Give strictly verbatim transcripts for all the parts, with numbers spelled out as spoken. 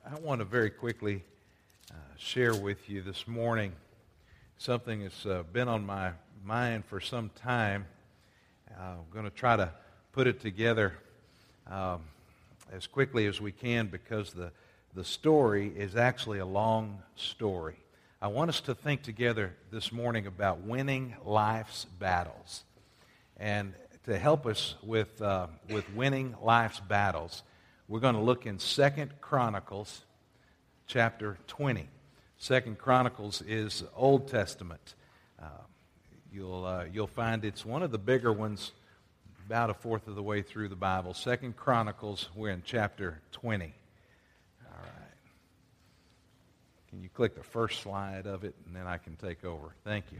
I want to very quickly uh, share with you this morning something that's uh, been on my mind for some time. Uh, I'm going to try to put it together um, as quickly as we can because the, the story is actually a long story. I want us to think together this morning about winning life's battles. And to help us with, uh, with winning life's battles, we're going to look in Second Chronicles chapter twenty. Second Chronicles is Old Testament. Uh, you'll, uh, you'll find it's one of the bigger ones, about a fourth of the way through the Bible. Second Chronicles, we're in chapter twenty. All right. Can you click the first slide of it, and then I can take over. Thank you.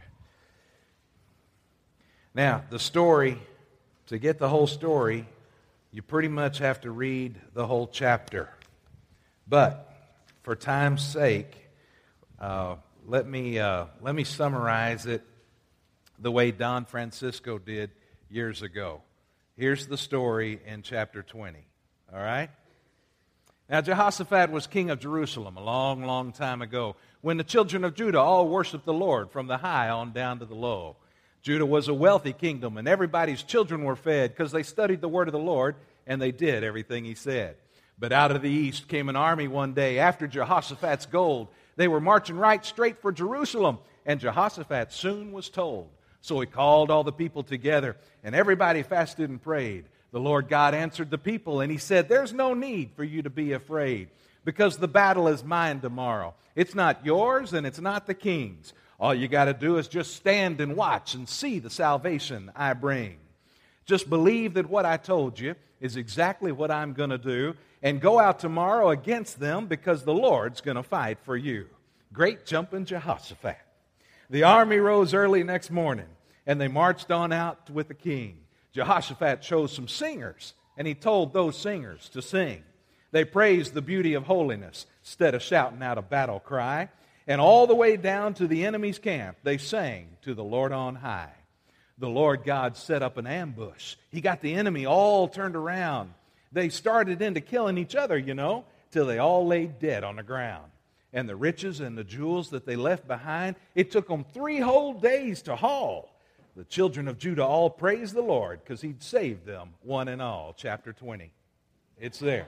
Now, the story, to get the whole story, you pretty much have to read the whole chapter. But for time's sake, uh, let me uh, let me summarize it the way Don Francisco did years ago. Here's the story in chapter twenty. All right? Now, Jehoshaphat was king of Jerusalem a long, long time ago, when the children of Judah all worshiped the Lord from the high on down to the low. Judah was a wealthy kingdom, and everybody's children were fed because they studied the word of the Lord, and they did everything he said. But out of the east came an army one day after Jehoshaphat's gold. They were marching right straight for Jerusalem, and Jehoshaphat soon was told. So he called all the people together, and everybody fasted and prayed. The Lord God answered the people, and he said, "There's no need for you to be afraid, because the battle is mine tomorrow. It's not yours, and it's not the king's. All you got to do is just stand and watch and see the salvation I bring. Just believe that what I told you is exactly what I'm going to do, and go out tomorrow against them because the Lord's going to fight for you." Great jumping Jehoshaphat. The army rose early next morning, and they marched on out with the king. Jehoshaphat chose some singers, and he told those singers to sing. They praised the beauty of holiness instead of shouting out a battle cry. And all the way down to the enemy's camp, they sang to the Lord on high. The Lord God set up an ambush. He got the enemy all turned around. They started into killing each other, you know, till they all lay dead on the ground. And the riches and the jewels that they left behind, it took them three whole days to haul. The children of Judah all praised the Lord because He'd saved them, one and all. Chapter twenty. It's there.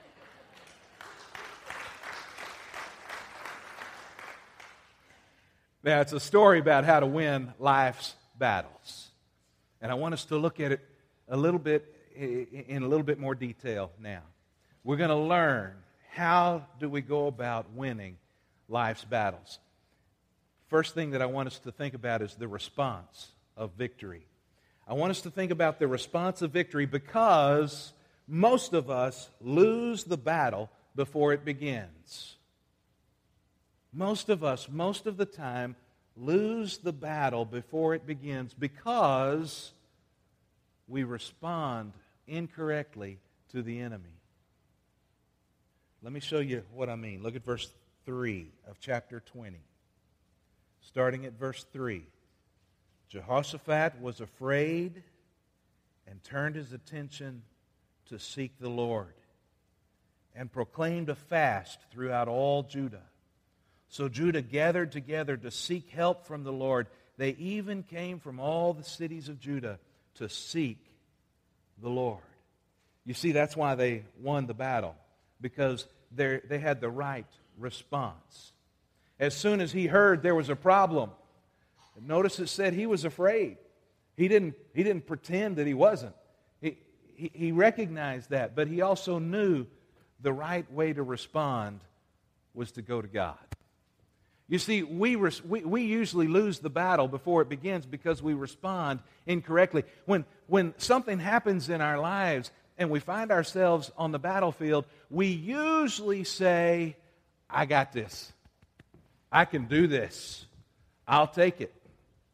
Now, it's a story about how to win life's battles. And I want us to look at it a little bit, in a little bit more detail now. We're going to learn how do we go about winning life's battles. First thing that I want us to think about is the response of victory. I want us to think about the response of victory because most of us lose the battle before it begins. Most of us, most of the time, lose the battle before it begins because we respond incorrectly to the enemy. Let me show you what I mean. Look at verse three of chapter twenty. Starting at verse three. Jehoshaphat was afraid and turned his attention to seek the Lord and proclaimed a fast throughout all Judah. So Judah gathered together to seek help from the Lord. They even came from all the cities of Judah to seek the Lord. You see, that's why they won the battle, because they had the right response. As soon as he heard there was a problem, notice it said he was afraid. He didn't, he didn't pretend that he wasn't. He, he, he recognized that, but he also knew the right way to respond was to go to God. You see, we, res- we we usually lose the battle before it begins because we respond incorrectly. When, when something happens in our lives and we find ourselves on the battlefield, we usually say, "I got this. I can do this. I'll take it."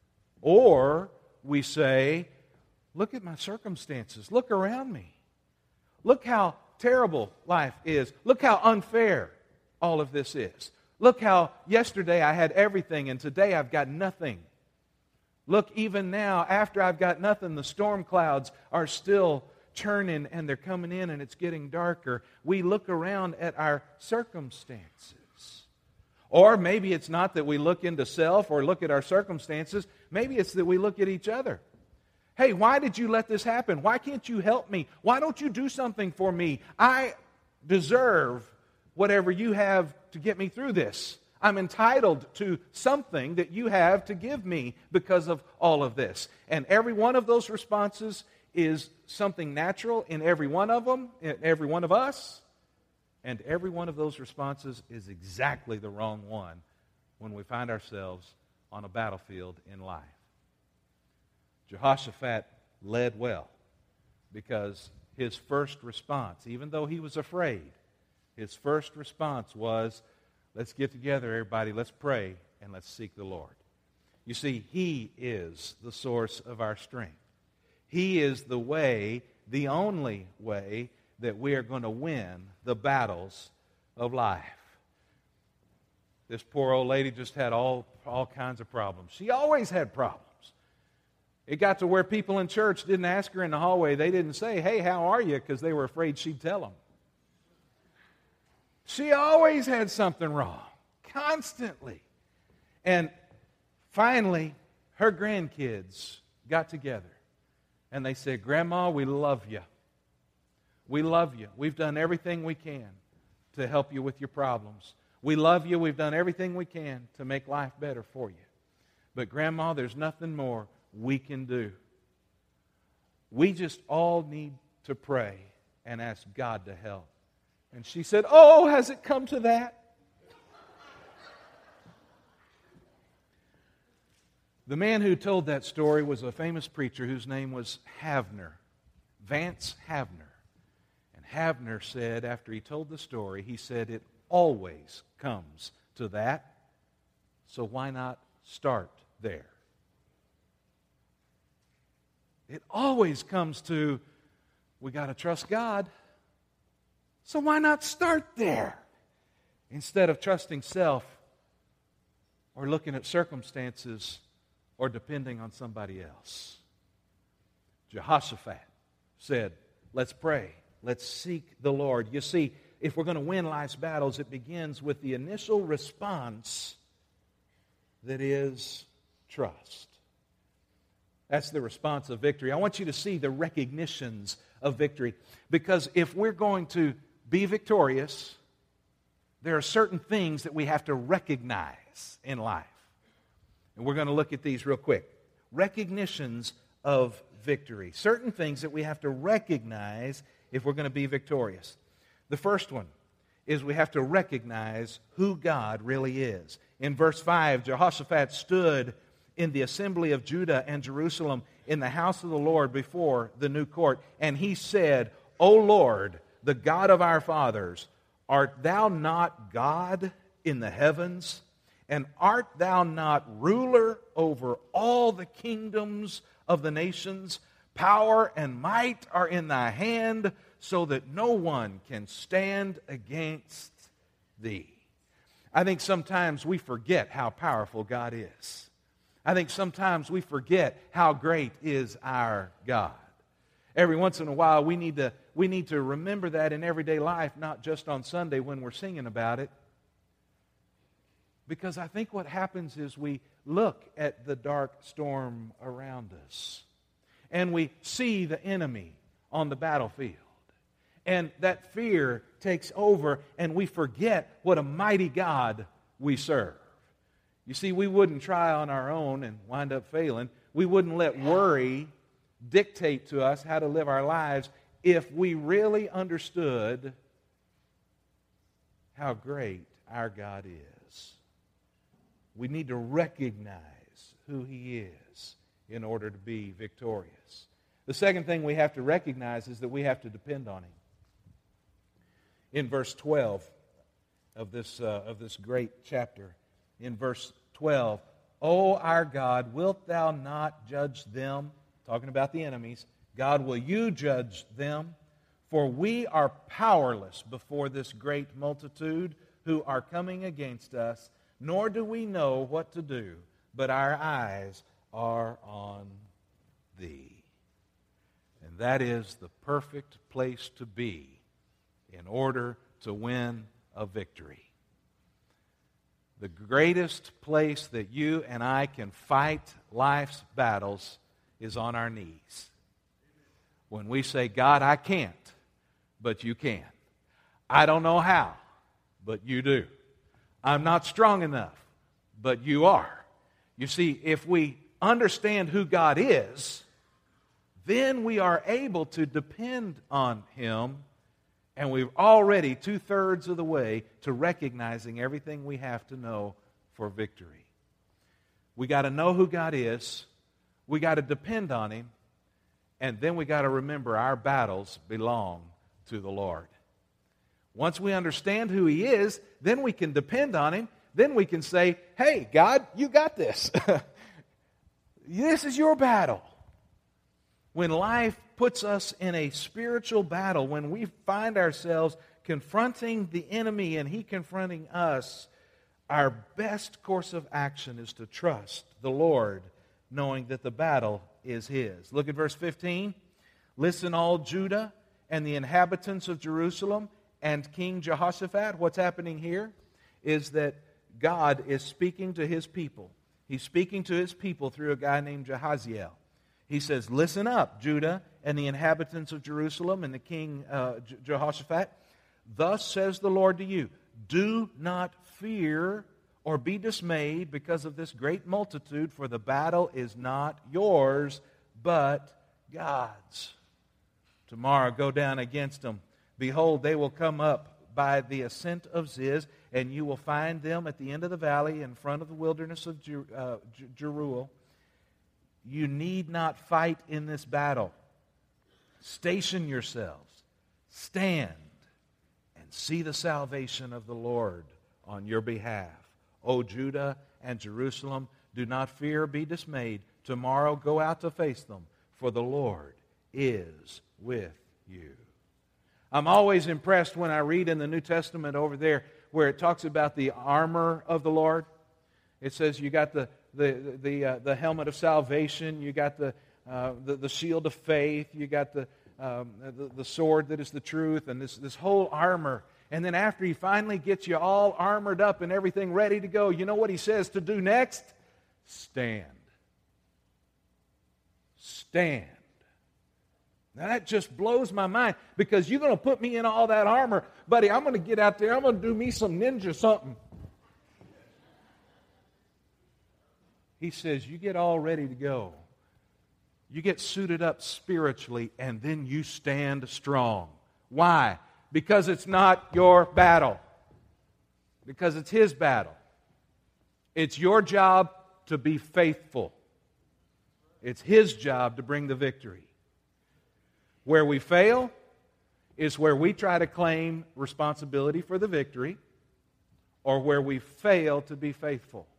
Or we say, "Look at my circumstances. Look around me. Look how terrible life is. Look how unfair all of this is. Look how yesterday I had everything and today I've got nothing. Look, even now, after I've got nothing, the storm clouds are still turning and they're coming in and it's getting darker, we look around at our circumstances. Or maybe it's not that we look into self or look at our circumstances. Maybe it's that we look at each other. Hey, why did you let this happen? Why can't you help me? Why don't you do something for me? I deserve whatever you have to get me through this. I'm entitled to something that you have to give me because of all of this. And every one of those responses is something natural in every one of them, in every one of us. And every one of those responses is exactly the wrong one when we find ourselves on a battlefield in life. Jehoshaphat led well because his first response, even though he was afraid, his first response was, let's get together, everybody, let's pray, and let's seek the Lord. You see, He is the source of our strength. He is the way, the only way, that we are going to win the battles of life. This poor old lady just had all, all kinds of problems. She always had problems. It got to where people in church didn't ask her in the hallway. They didn't say, hey, how are you? Because they were afraid she'd tell them. She always had something wrong, constantly. And finally, her grandkids got together. And they said, Grandma, we love you. We love you. We've done everything we can to help you with your problems. We love you. We've done everything we can to make life better for you. But Grandma, there's nothing more we can do. We just all need to pray and ask God to help. And she said, oh, has it come to that? The man who told that story was a famous preacher whose name was Havner, Vance Havner. Havner said, after he told the story, he said, it always comes to that, so why not start there? It always comes to, we got to trust God, so why not start there? Instead of trusting self or looking at circumstances or depending on somebody else. Jehoshaphat said, let's pray. Let's seek the Lord. You see, if we're going to win life's battles, it begins with the initial response that is trust. That's the response of victory. I want you to see the recognitions of victory. Because if we're going to be victorious, there are certain things that we have to recognize in life. And we're going to look at these real quick. Recognitions of victory. Certain things that we have to recognize if we're going to be victorious. The first one is we have to recognize who God really is. In verse five, Jehoshaphat stood in the assembly of Judah and Jerusalem in the house of the Lord before the new court, and he said, O Lord, the God of our fathers, art thou not God in the heavens? And art thou not ruler over all the kingdoms of the nations? Power and might are in thy hand, so that no one can stand against thee. I think sometimes we forget how powerful God is. I think sometimes we forget how great is our God. Every once in a while, we need to, we need to remember that in everyday life, not just on Sunday when we're singing about it. Because I think what happens is we look at the dark storm around us, and we see the enemy on the battlefield. And that fear takes over, and we forget what a mighty God we serve. You see, we wouldn't try on our own and wind up failing. We wouldn't let worry dictate to us how to live our lives if we really understood how great our God is. We need to recognize who He is in order to be victorious. The second thing we have to recognize is that we have to depend on Him. In verse twelve of this, uh, of this great chapter, in verse twelve, O our God, wilt thou not judge them? Talking about the enemies. God, will you judge them? For we are powerless before this great multitude who are coming against us, nor do we know what to do, but our eyes are on Thee. And that is the perfect place to be in order to win a victory. The greatest place that you and I can fight life's battles is on our knees. When we say, God, I can't, but you can. I don't know how, but you do. I'm not strong enough, but you are. You see, if we understand who God is, then we are able to depend on Him, and we're already two-thirds of the way to recognizing everything we have to know for victory. We got to know who God is, we got to depend on Him, and then we got to remember our battles belong to the Lord. Once we understand who He is, then we can depend on Him. Then we can say, hey, God, you got this. This is your battle. When life puts us in a spiritual battle, when we find ourselves confronting the enemy and he confronting us, our best course of action is to trust the Lord, knowing that the battle is His. Look at verse fifteen. Listen, all Judah and the inhabitants of Jerusalem and King Jehoshaphat. What's happening here is that God is speaking to His people. He's speaking to His people through a guy named Jehaziel. He says, listen up, Judah and the inhabitants of Jerusalem and the king uh, Jehoshaphat. Thus says the Lord to you, do not fear or be dismayed because of this great multitude, for the battle is not yours, but God's. Tomorrow go down against them. Behold, they will come up by the ascent of Ziz, and you will find them at the end of the valley in front of the wilderness of Jer- uh, Jeruel. You need not fight in this battle. Station yourselves. Stand and see the salvation of the Lord on your behalf. O Judah and Jerusalem, do not fear or be dismayed. Tomorrow go out to face them, for the Lord is with you. I'm always impressed when I read in the New Testament over there where it talks about the armor of the Lord. It says you got the the the uh, the helmet of salvation, you got the uh, the, the shield of faith, you got the, um, the the sword that is the truth, and this this whole armor. And then after He finally gets you all armored up and everything ready to go, you know what He says to do next? Stand. Stand. Now that just blows my mind, because you're going to put me in all that armor, buddy. I'm going to get out there. I'm going to do me some ninja something. He says, you get all ready to go. You get suited up spiritually, and then you stand strong. Why? Because it's not your battle. Because it's His battle. It's your job to be faithful. It's His job to bring the victory. Where we fail is where we try to claim responsibility for the victory, or where we fail to be faithful.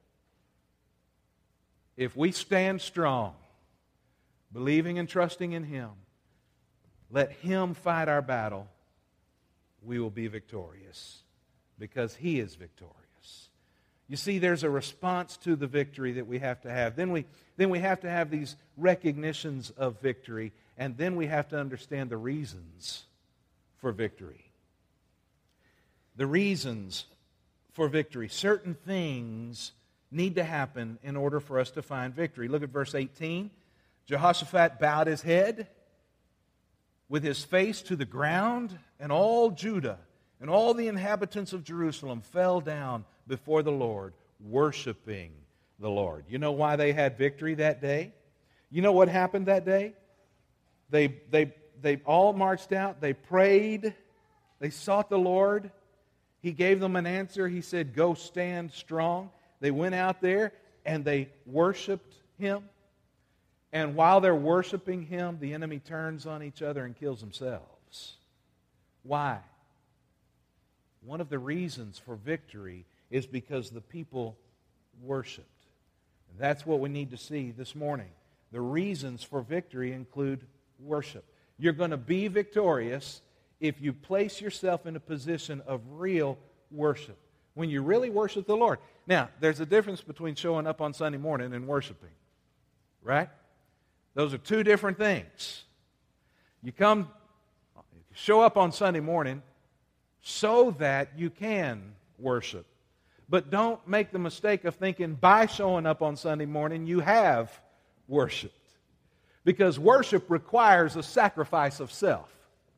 If we stand strong, believing and trusting in Him, let Him fight our battle, we will be victorious, because He is victorious. You see, there's a response to the victory that we have to have. Then we, then we have to have these recognitions of victory, and then we have to understand the reasons for victory. The reasons for victory. Certain things need to happen in order for us to find victory. Look at verse eighteen. Jehoshaphat bowed his head with his face to the ground, and all Judah and all the inhabitants of Jerusalem fell down before the Lord, worshiping the Lord. You know why they had victory that day? You know what happened that day? They, they, they all marched out, they prayed, they sought the Lord. He gave them an answer. He said, go stand strong. They went out there and they worshiped Him. And while they're worshiping Him, the enemy turns on each other and kills themselves. Why? One of the reasons for victory is because the people worshiped. And that's what we need to see this morning. The reasons for victory include worship. You're going to be victorious if you place yourself in a position of real worship. When you really worship the Lord. Now, there's a difference between showing up on Sunday morning and worshiping. Right? Those are two different things. You come, show up on Sunday morning so that you can worship. But don't make the mistake of thinking by showing up on Sunday morning you have worshiped. Because worship requires a sacrifice of self.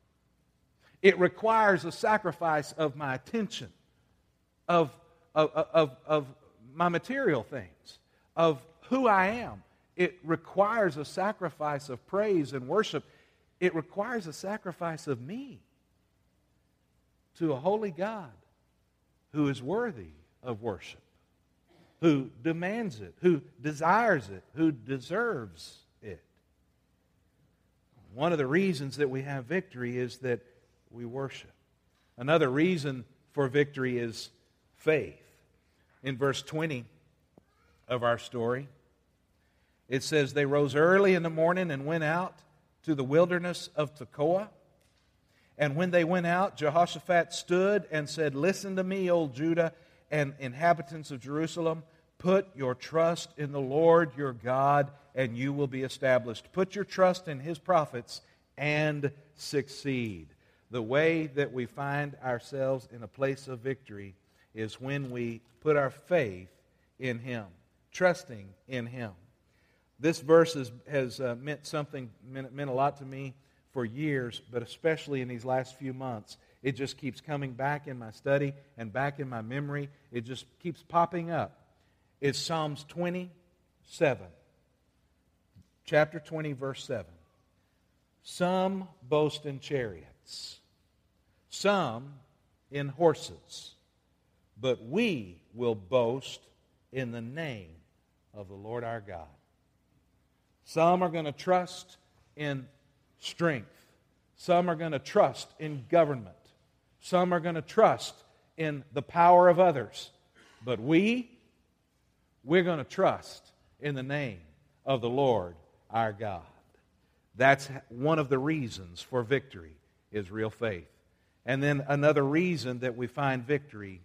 It requires a sacrifice of my attention, of, of, of, of my material things, of who I am. It requires a sacrifice of praise and worship. It requires a sacrifice of me to a holy God who is worthy of worship, who demands it, who desires it, who deserves it. One of the reasons that we have victory is that we worship. Another reason for victory is faith. In verse twenty of our story, it says, they rose early in the morning and went out to the wilderness of Tekoa. And when they went out, Jehoshaphat stood and said, listen to me, O Judah and inhabitants of Jerusalem. Put your trust in the Lord your God, and you will be established. Put your trust in His prophets and succeed. The way that we find ourselves in a place of victory is when we put our faith in Him, trusting in Him. This verse has, has uh, meant something, meant, meant a lot to me for years, but especially in these last few months. It just keeps coming back in my study and back in my memory. It just keeps popping up. It's Psalms twenty-seven, chapter twenty, verse seven. Some boast in chariots, some in horses, but we will boast in the name of the Lord our God. Some are going to trust in strength. Some are going to trust in government. Some are going to trust in the power of others. But we, we're going to trust in the name of the Lord our God. That's one of the reasons for victory is real faith. And then another reason that we find victory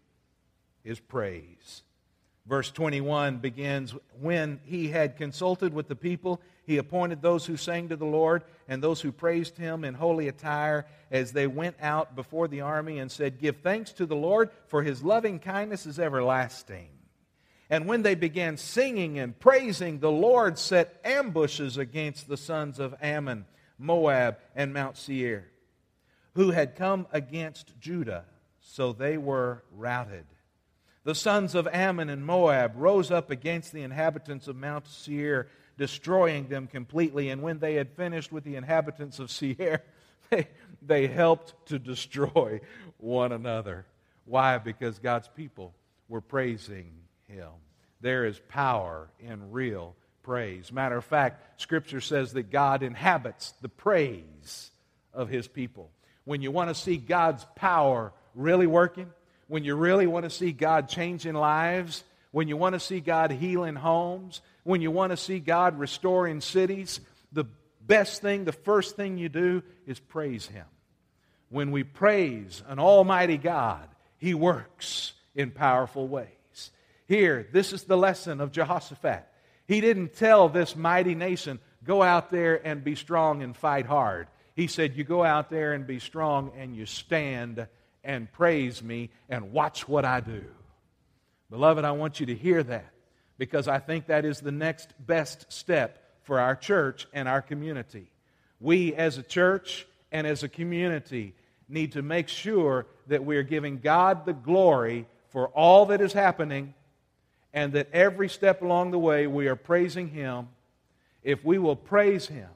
is praise. Verse twenty-one begins, when he had consulted with the people, he appointed those who sang to the Lord and those who praised Him in holy attire as they went out before the army and said, give thanks to the Lord, for His loving kindness is everlasting. And when they began singing and praising, the Lord set ambushes against the sons of Ammon, Moab, and Mount Seir, who had come against Judah, so they were routed. The sons of Ammon and Moab rose up against the inhabitants of Mount Seir, destroying them completely. And when they had finished with the inhabitants of Seir, they, they helped to destroy one another. Why? Because God's people were praising Him. There is power in real praise. Matter of fact, Scripture says that God inhabits the praise of His people. When you want to see God's power really working, when you really want to see God changing lives, when you want to see God healing homes, when you want to see God restoring cities, the best thing, the first thing you do is praise Him. When we praise an almighty God, He works in powerful ways. Here, this is the lesson of Jehoshaphat. He didn't tell this mighty nation, go out there and be strong and fight hard. He said, you go out there and be strong and you stand and praise me and watch what I do. Beloved, I want you to hear that because I think that is the next best step for our church and our community. We as a church and as a community need to make sure that we are giving God the glory for all that is happening and that every step along the way we are praising Him. If we will praise Him,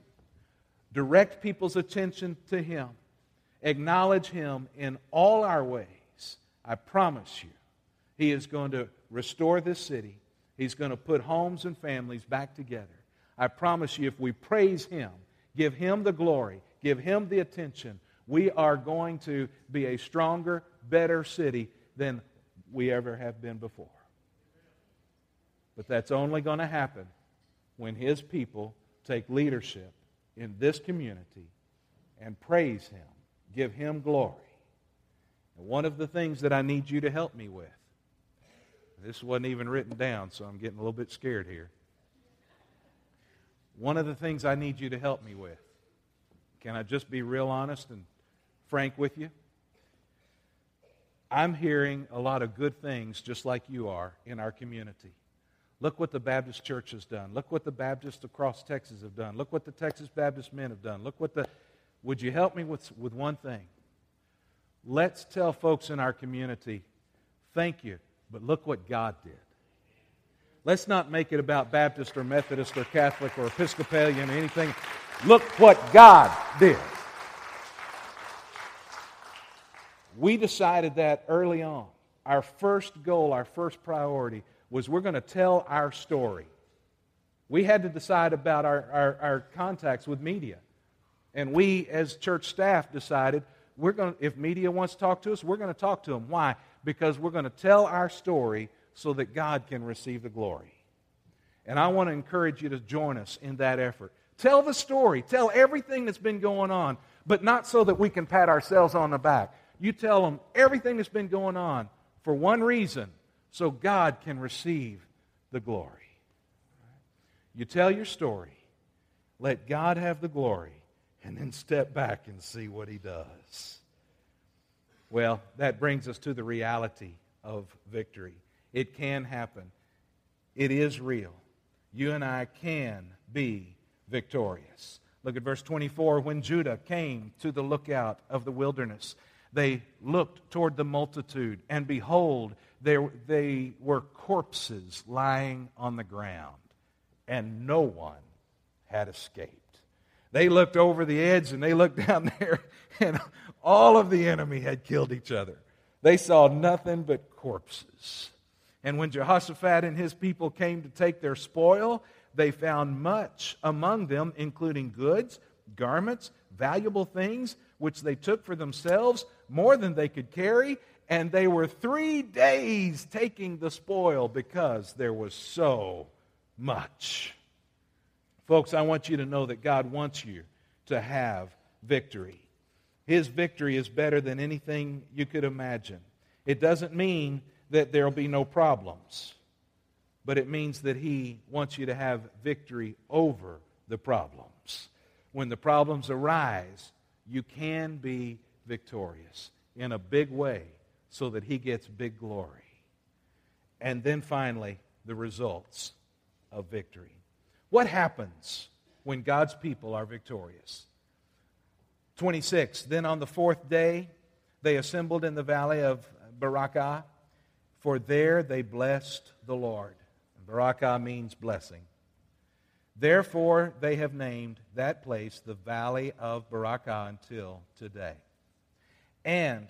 direct people's attention to Him, acknowledge Him in all our ways, I promise you, He is going to restore this city. He's going to put homes and families back together. I promise you, if we praise Him, give Him the glory, give Him the attention, we are going to be a stronger, better city than we ever have been before. But that's only going to happen when His people take leadership in this community and praise Him. Give Him glory. And one of the things that I need you to help me with, this wasn't even written down, so I'm getting a little bit scared here. One of the things I need you to help me with Can I just be real honest and frank with you? I'm hearing a lot of good things, just like you are, in our community. Look what the Baptist Church has done. Look what the Baptists across Texas have done. Look what the Texas Baptist men have done. Look what the... Would you help me with, with one thing? Let's tell folks in our community, thank you, but look what God did. Let's not make it about Baptist or Methodist or Catholic or Episcopalian or anything. Look what God did. We decided that early on. Our first goal, our first priority was we're going to tell our story. We had to decide about our, our, our contacts with media. And we, as church staff, decided we're going to, if media wants to talk to us, we're going to talk to them. Why? Because we're going to tell our story so that God can receive the glory. And I want to encourage you to join us in that effort. Tell the story. Tell everything that's been going on, but not so that we can pat ourselves on the back. You tell them everything that's been going on for one reason, so God can receive the glory. You tell your story, let God have the glory, and then step back and see what He does. Well, that brings us to the reality of victory. It can happen. It is real. You and I can be victorious. Look at verse twenty-four. When Judah came to the lookout of the wilderness, they looked toward the multitude, and behold, there they were corpses lying on the ground, and no one had escaped. They looked over the edge, and they looked down there, and all of the enemy had killed each other. They saw nothing but corpses. And when Jehoshaphat and his people came to take their spoil, they found much among them, including goods, garments, valuable things, which they took for themselves, more than they could carry, and they were three days taking the spoil because there was so much. Folks, I want you to know that God wants you to have victory. His victory is better than anything you could imagine. It doesn't mean that there will be no problems, but it means that He wants you to have victory over the problems. When the problems arise, you can be victorious in a big way so that He gets big glory. And then finally, the results of victory. What happens when God's people are victorious? twenty-six, then on the fourth day, they assembled in the valley of Barakah, for there they blessed the Lord. Barakah means blessing. Therefore, they have named that place the Valley of Barakah until today. And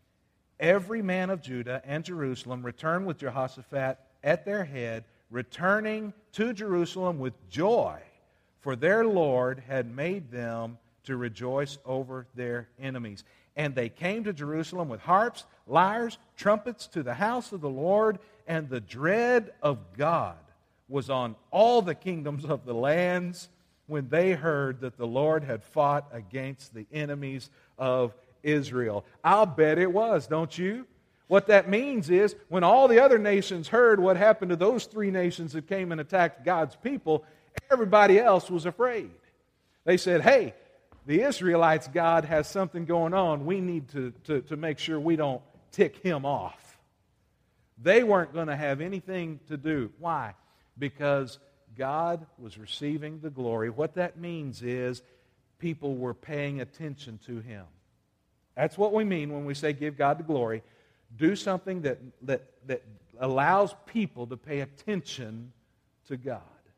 every man of Judah and Jerusalem returned with Jehoshaphat at their head, returning to Jerusalem with joy, for their Lord had made them to rejoice over their enemies. And they came to Jerusalem with harps, lyres, trumpets to the house of the Lord, and the dread of God was on all the kingdoms of the lands when they heard that the Lord had fought against the enemies of Israel. I'll bet it was, don't you? What that means is when all the other nations heard what happened to those three nations that came and attacked God's people, everybody else was afraid. They said, hey, the Israelites' God has something going on. We need to, to, to make sure we don't tick Him off. They weren't going to have anything to do. Why? Because God was receiving the glory. What that means is people were paying attention to Him. That's what we mean when we say give God the glory. Do something that, that, that allows people to pay attention to God.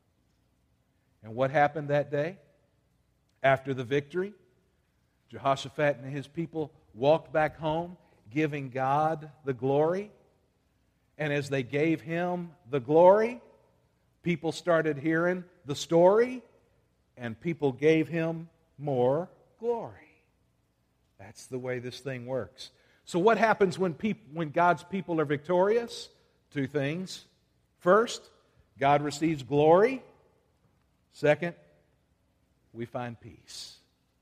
And what happened that day? After the victory, Jehoshaphat and his people walked back home, giving God the glory. And as they gave Him the glory, people started hearing the story, and people gave Him more glory. That's the way this thing works. So what happens when peop- when God's people are victorious? Two things. First, God receives glory. Second, we find peace.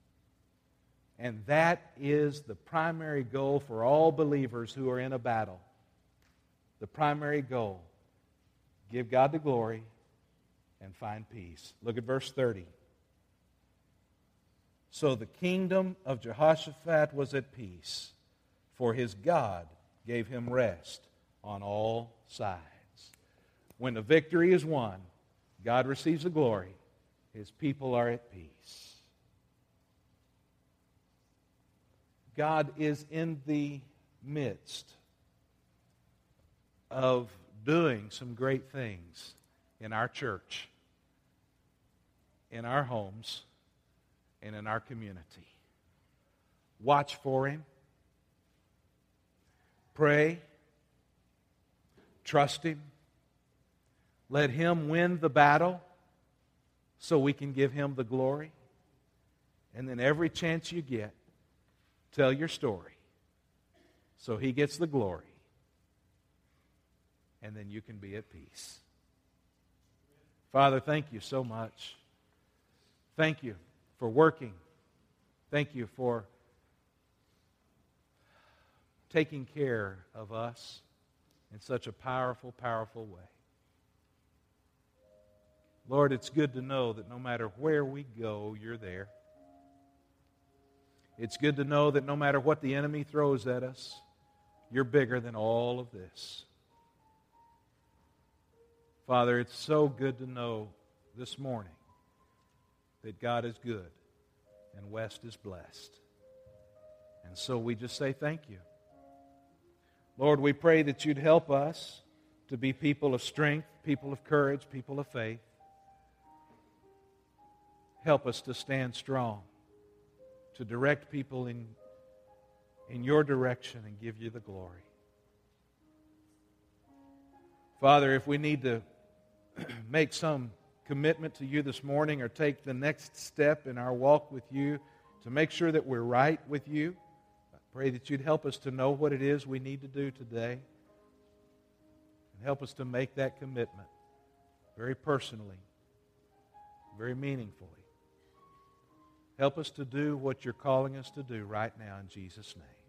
And that is the primary goal for all believers who are in a battle. The primary goal. Give God the glory and find peace. Look at verse thirty. So the kingdom of Jehoshaphat was at peace, for his God gave him rest on all sides. When the victory is won, God receives the glory. His people are at peace. God is in the midst of doing some great things in our church, in our homes, and in our community. Watch for Him. Pray. Trust Him. Let Him win the battle so we can give Him the glory. And then every chance you get, tell your story so He gets the glory. And then you can be at peace. Father, thank you so much. Thank you for working. Thank you for taking care of us in such a powerful, powerful way. Lord, it's good to know that no matter where we go, you're there. It's good to know that no matter what the enemy throws at us, you're bigger than all of this. Father, it's so good to know this morning that God is good and West is blessed. And so we just say thank you. Lord, we pray that you'd help us to be people of strength, people of courage, people of faith. Help us to stand strong, to direct people in, in your direction and give you the glory. Father, if we need to make some commitment to you this morning or take the next step in our walk with you to make sure that we're right with you, I pray that you'd help us to know what it is we need to do today and help us to make that commitment very personally, very meaningfully. Help us to do what you're calling us to do right now in Jesus' name.